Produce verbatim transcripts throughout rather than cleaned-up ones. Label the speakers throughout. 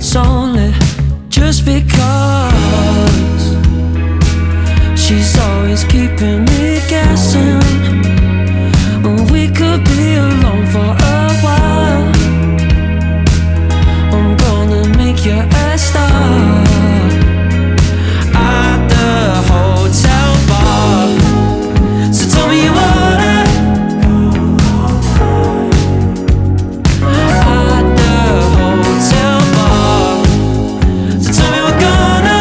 Speaker 1: it's only just because she's always keeping me guessing. We could be alone for a while. I'm gonna make you a star at the hotel bar. So tell me you wanna at the hotel bar. So tell me we're gonna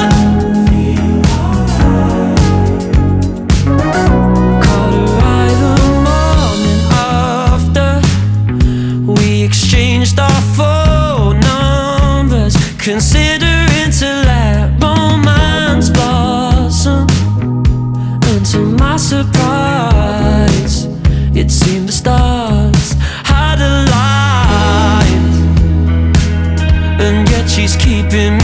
Speaker 1: call her right the morning after we exchanged our phone numbers, considering to let romance blossom. And to my surprise, it seemed the stars had aligned, and yet she's keeping me